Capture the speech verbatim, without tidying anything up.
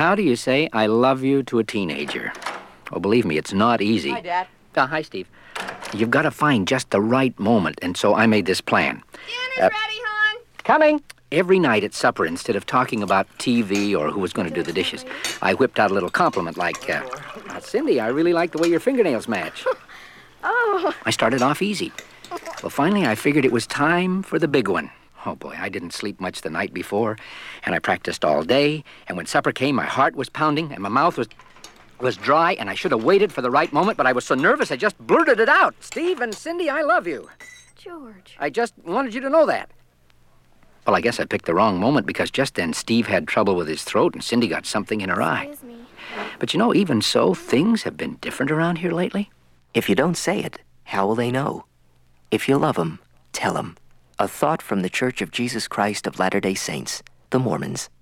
How do you say I love you to a teenager? Oh, believe me, it's not easy. Hi, Dad. Uh, hi, Steve. You've got to find just the right moment, and so I made this plan. Dinner's uh, ready, hon. Coming. Every night at supper, instead of talking about T V or who was going to do the dishes, I whipped out a little compliment like, uh, Cindy, I really like the way your fingernails match. Oh. I started off easy. Well, finally, I figured it was time for the big one. Oh, boy, I didn't sleep much the night before, and I practiced all day, and when supper came, my heart was pounding, and my mouth was was dry, and I should have waited for the right moment, but I was so nervous, I just blurted it out. Steve and Cindy, I love you. George. I just wanted you to know that. Well, I guess I picked the wrong moment, because just then Steve had trouble with his throat, and Cindy got something in her eye. Excuse me. But you know, even so, things have been different around here lately. If you don't say it, how will they know? If you love 'em, tell 'em. A thought from the Church of Jesus Christ of Latter-day Saints, the Mormons.